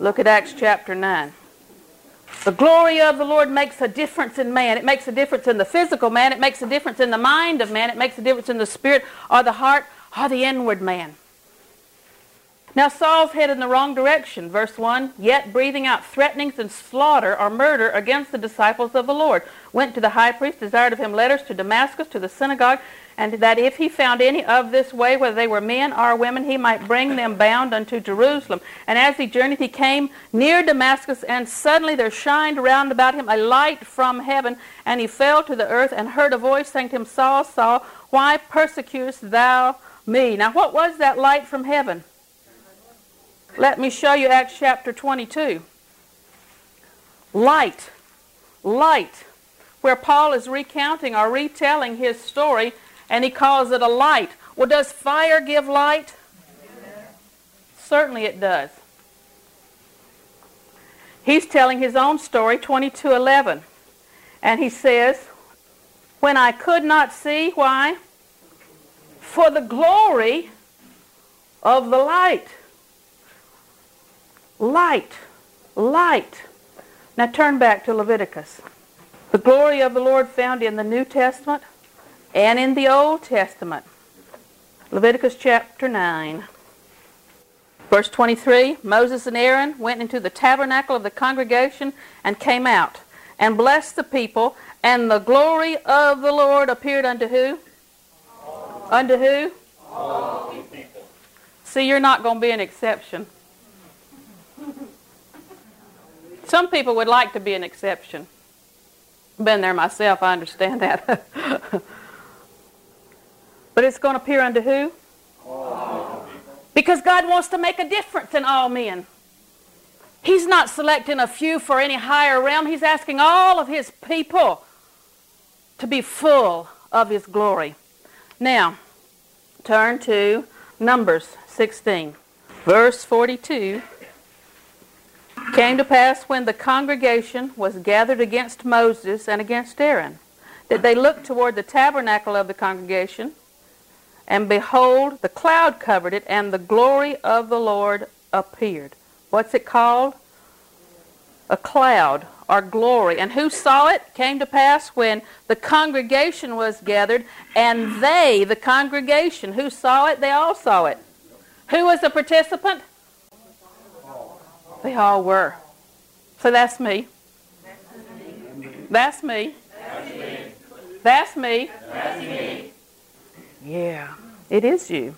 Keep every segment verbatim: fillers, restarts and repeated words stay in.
Look at Acts chapter nine. The glory of the Lord makes a difference in man. It makes a difference in the physical man. It makes a difference in the mind of man. It makes a difference in the spirit or the heart or the inward man. Now Saul's headed in the wrong direction. Verse one, yet breathing out threatenings and slaughter or murder against the disciples of the Lord, went to the high priest, desired of him letters to Damascus, to the synagogue, and that if he found any of this way, whether they were men or women, he might bring them bound unto Jerusalem. And as he journeyed, he came near Damascus, and suddenly there shined round about him a light from heaven, and he fell to the earth and heard a voice saying to him, Saul, Saul, why persecutest thou me? Now what was that light from heaven? Let me show you Acts chapter twenty-two. Light. Light. Where Paul is recounting or retelling his story, and he calls it a light. Well, does fire give light? Yes. Certainly it does. He's telling his own story, twenty-two eleven. And he says, when I could not see, why? For the glory of the light. Light. Light. Now turn back to Leviticus. The glory of the Lord found in the New Testament and in the Old Testament. Leviticus chapter nine. Verse twenty-three, Moses and Aaron went into the tabernacle of the congregation and came out and blessed the people, and the glory of the Lord appeared unto who? All. Unto who? All people. See, you're not going to be an exception. Some people would like to be an exception. I've been there myself, I understand that. But it's going to appear unto who? All. Because God wants to make a difference in all men. He's not selecting a few for any higher realm. He's asking all of his people to be full of his glory. Now, turn to Numbers sixteen. Verse forty-two. Came to pass when the congregation was gathered against Moses and against Aaron, that they looked toward the tabernacle of the congregation, and behold, the cloud covered it, and the glory of the Lord appeared. What's it called? A cloud, or glory. And who saw it? Came to pass when the congregation was gathered, and they, the congregation, who saw it? They all saw it. Who was the participant? They all were. So that's me. That's me. That's me. That's me. That's me. Yeah, it is you.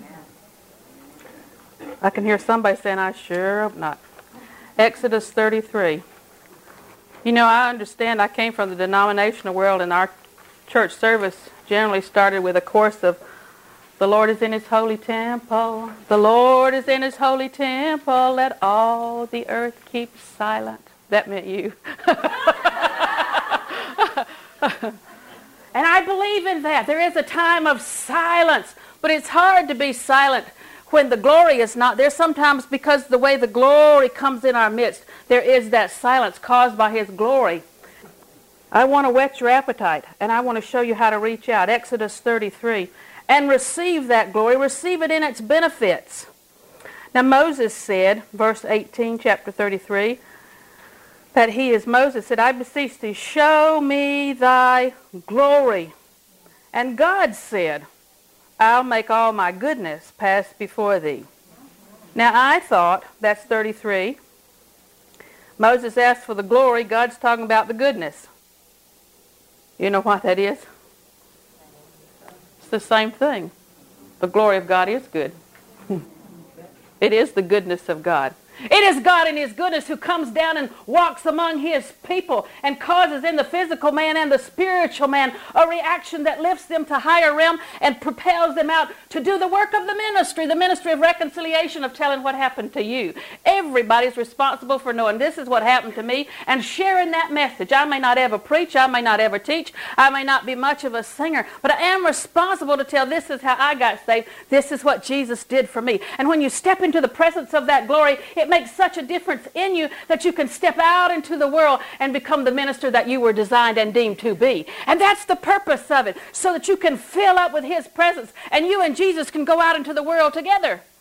I can hear somebody saying, I sure hope not. Exodus thirty-three. You know, I understand I came from the denominational world, and our church service generally started with a chorus of, the Lord is in his holy temple. The Lord is in his holy temple. Let all the earth keep silent. That meant you. And I believe in that. There is a time of silence, but it's hard to be silent when the glory is not there. Sometimes because the way the glory comes in our midst, there is that silence caused by his glory. I want to whet your appetite, and I want to show you how to reach out. Exodus thirty-three. And receive that glory, receive it in its benefits. Now Moses said, verse eighteen, chapter thirty-three, that he is Moses said, I beseech thee, show me thy glory. And God said, I'll make all my goodness pass before thee. Now I thought, that's thirty-three, Moses asked for the glory, God's talking about the goodness. You know what that is? It's the same thing. The glory of God is good. It is the goodness of God. It is God in his goodness who comes down and walks among his people and causes in the physical man and the spiritual man a reaction that lifts them to higher realm and propels them out to do the work of the ministry, the ministry of reconciliation, of telling what happened to you. Everybody's responsible for knowing this is what happened to me and sharing that message. I may not ever preach, I may not ever teach, I may not be much of a singer, but I am responsible to tell this is how I got saved, this is what Jesus did for me. And when you step into the presence of that glory, it makes such a difference in you that you can step out into the world and become the minister that you were designed and deemed to be. And that's the purpose of it, so that you can fill up with his presence and you and Jesus can go out into the world together.